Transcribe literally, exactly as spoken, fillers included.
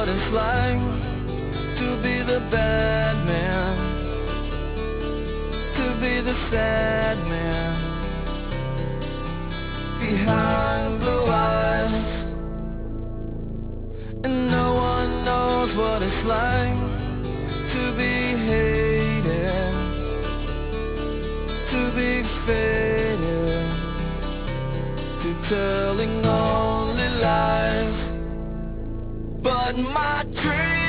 what it's like to be the bad man, to be the sad man behind blue eyes. And no one knows what it's like to be hated, to be faded, to telling only lies. But my dream